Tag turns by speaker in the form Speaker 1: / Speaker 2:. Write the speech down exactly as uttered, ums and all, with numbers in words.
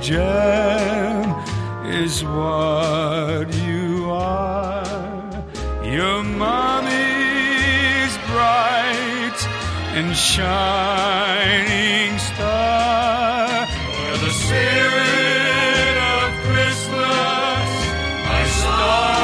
Speaker 1: gem is what you are. Your mommy's bright and shiny